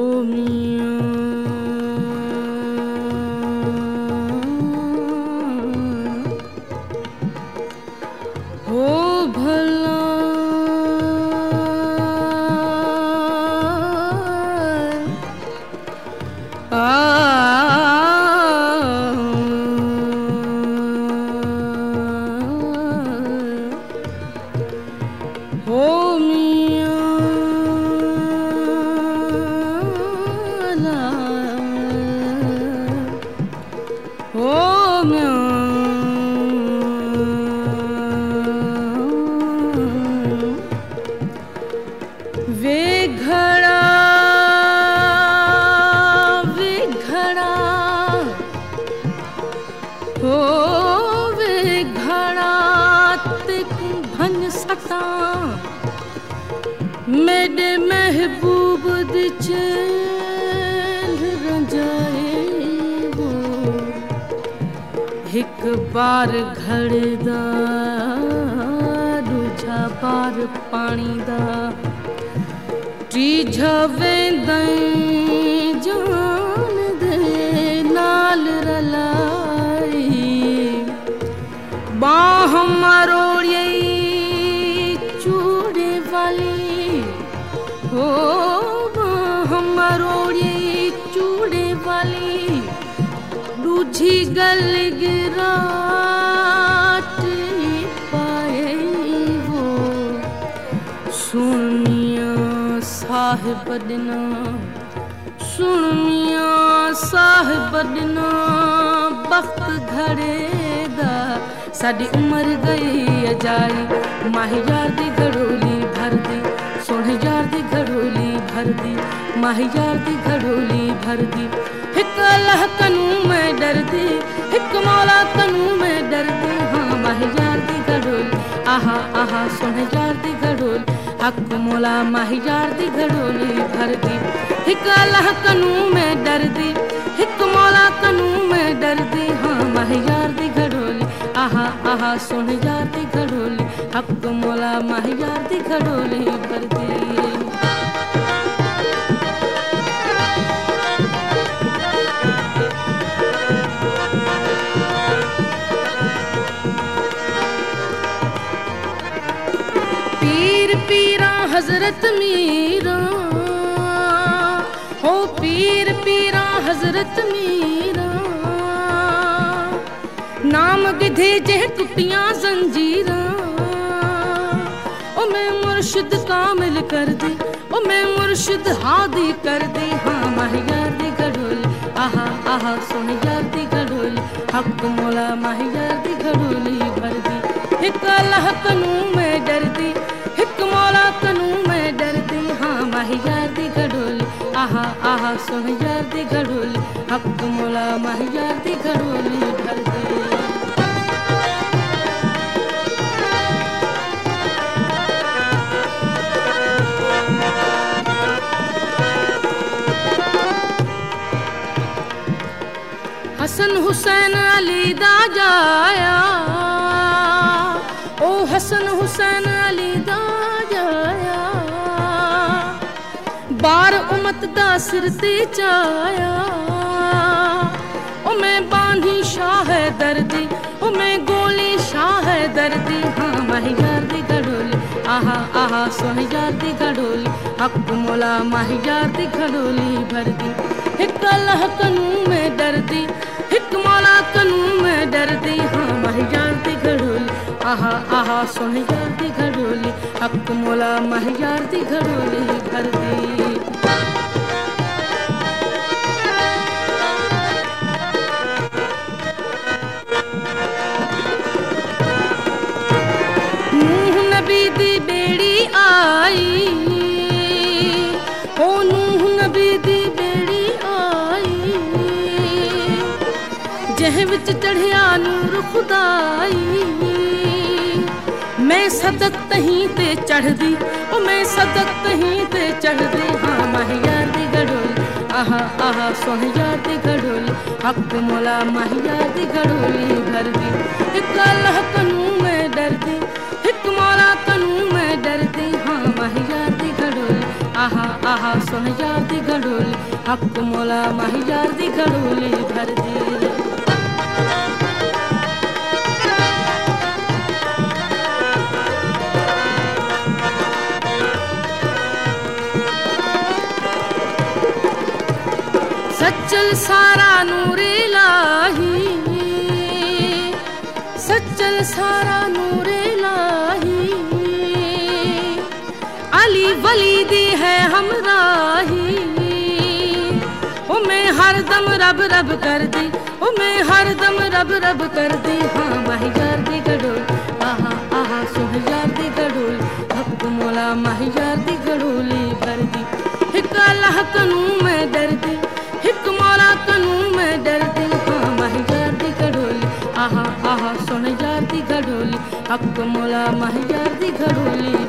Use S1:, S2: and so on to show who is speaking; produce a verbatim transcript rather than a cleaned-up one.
S1: मेरे महबूब दी चेल रंजाए वो एक बार घड़दा दूजा बार पानी दा टीझा वेंदई जान दे नाल रलाई बाह मरोड़िए चूड़े वाली हो मरोड़िए चूड़े वाली दूजी गल गिराट पाए वो सुन मियां साहिब दिना सुन मियां साहिब दिना वक्त घड़े दा साडी उम्र गई अजाई माही यार दी घड़ोली भर दी सोने यार दी घड़ोली भर दी माही यार दी घड़ोली भर दी हिक अल्लाह कनू मैं डरदी हिक मौला कनू मैं डरदी हाँ माही यार दी घड़ोली आहा आहा सोने यार दी घड़ोली हक मौला माही यार दी घड़ोली भर दी हिक अल्लाह कनू मैं डरदी हिक मौला कनू मैं डरदी हाँ माही यार दी घड़ोली आहा आहा सोने यार दी घड़ोली हक मौला माही यार दी घड़ोली भर दी पीर पीरा हजरत मीरा हो पीर पीरा हजरत मीरा नाम गिधे जे टुटियां जंजीरा ओ मैं मुर्शिद कामिल कर दी ओ मैं मुर्शिद हादी कर दी हाँ माही यार दी घड़ोली आहा आहा सोने यार दी घड़ोली हक मौला माही यार दी घड़ोली भर दी हिक अल्लाह कनू मैं डरदी हिक मौला कनू मैं डरदी हाँ माही यार दी घड़ोली आहा आहा सोने यार दी घड़ोली हक मौला माही यार दी घड़ोली भर दी हसन हुसैन अली दा जाया ओ हसन हुसैन अली दा जाया बार उमत दा सिर ते चाया ओ मैं बांधी शाह दर्दी ओ मैं गोली शाह दर्दी हाँ माही यार दी घड़ोली आहा आहा सोहे यार दी घड़ोली हक मौला माही यार दी घड़ोली भर दी हिक अल्लाह कनू मैं डरदी हिक मौला कनू मैं डरदी हाँ माही यार दी घड़ोली आहा आहा सोने यार दी घड़ोली हक मौला माही यार दी घड़ोली भर दी नूह नबी दी बेड़ी आई ओ नूह नबी दी बेड़ी आई जह विच चढ़िया नूर खुदाई मैं सदक तहीं ते चढ़दी ओ मैं सदक तहीं ते चढ़दी हाँ माही यार दी घड़ोली आहा आहा सोहे यार दी घड़ोली हक मौला माही यार दी घड़ोली भर दी हिक अल्लाह कनू मैं डरदी हिक मौला कनू मैं डरदी हाँ माही यार दी घड़ोली आहा आहा सुन यार दी घड़ोली हक मौला माही यार दी घड़ोली भर दी। सच्चल सारा नूरे लाही सच्चल सारा नूरे लाही अली वली दी है हमराही ओ मैं हरदम रब रब कर दी ओ मैं हरदम रब रब कर दी। हाँ माही यार दी घड़ोली आहा आहा सुन यार दी घड़ोली हक मौला माही यार दी घड़ोली भर दी। हिक अल्लाह कनू मैं डरदी हिक मौला कनू मैं डरदी। हाँ माही यार दी घड़ोली आहा आहा सुन यार दी घड़ोली हक मौला माही यार दी घड़ोली